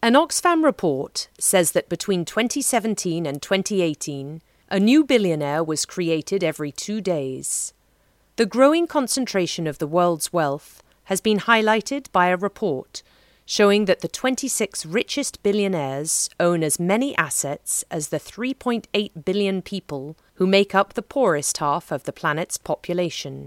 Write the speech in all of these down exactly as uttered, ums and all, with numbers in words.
An Oxfam report says that between twenty seventeen and twenty eighteen, a new billionaire was created every two days. The growing concentration of the world's wealth has been highlighted by a report showing that the twenty-six richest billionaires own as many assets as the three point eight billion people who make up the poorest half of the planet's population.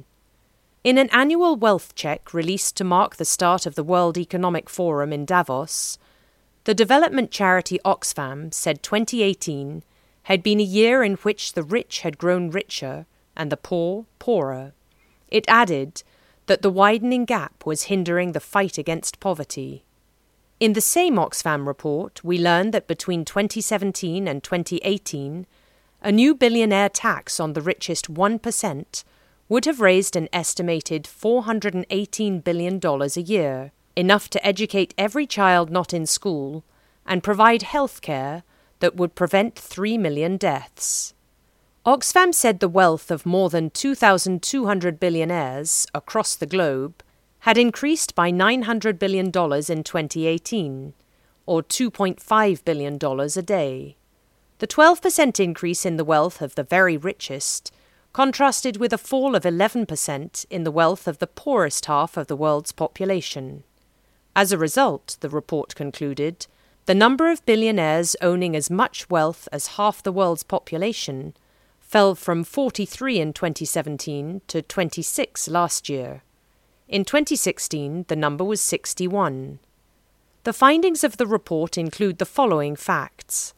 In an annual wealth check released to mark the start of the World Economic Forum in Davos, the development charity Oxfam said twenty eighteen had been a year in which the rich had grown richer and the poor poorer. It added that the widening gap was hindering the fight against poverty. In the same Oxfam report, we learned that between twenty seventeen and twenty eighteen, a new billionaire tax on the richest one percent would have raised an estimated four hundred eighteen billion dollars a year, enough to educate every child not in school and provide health care that would prevent three million deaths. Oxfam said the wealth of more than two thousand two hundred billionaires across the globe had increased by nine hundred billion dollars in twenty eighteen, or two point five billion dollars a day. The twelve percent increase in the wealth of the very richest contrasted with a fall of eleven percent in the wealth of the poorest half of the world's population. As a result, the report concluded, the number of billionaires owning as much wealth as half the world's population fell from forty-three in twenty seventeen to twenty-six last year. In twenty sixteen, the number was sixty-one. The findings of the report include the following facts.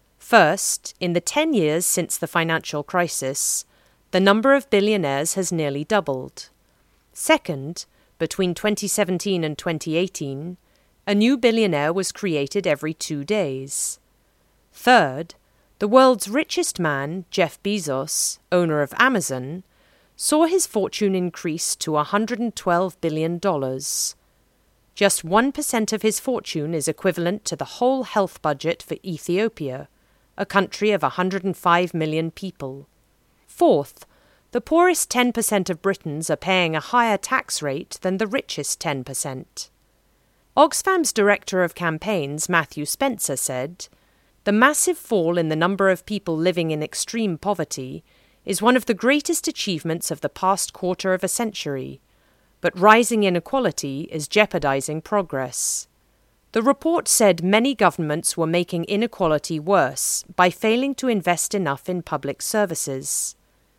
First, in the ten years since the financial crisis, the number of billionaires has nearly doubled. Second, between twenty seventeen and twenty eighteen, a new billionaire was created every two days. Third, the world's richest man, Jeff Bezos, owner of Amazon, saw his fortune increase to one hundred twelve billion dollars. Just one percent of his fortune is equivalent to the whole health budget for Ethiopia, a country of one hundred five million people. Fourth, the poorest ten percent of Britons are paying a higher tax rate than the richest ten percent. Oxfam's Director of Campaigns, Matthew Spencer, said, "The massive fall in the number of people living in extreme poverty is one of the greatest achievements of the past quarter of a century, but rising inequality is jeopardizing progress." The report said many governments were making inequality worse by failing to invest enough in public services.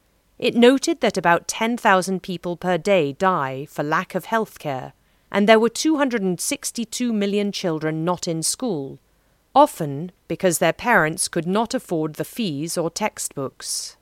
It noted that about ten thousand people per day die for lack of health care, and there were two hundred sixty-two million children not in school, often because their parents could not afford the fees or textbooks.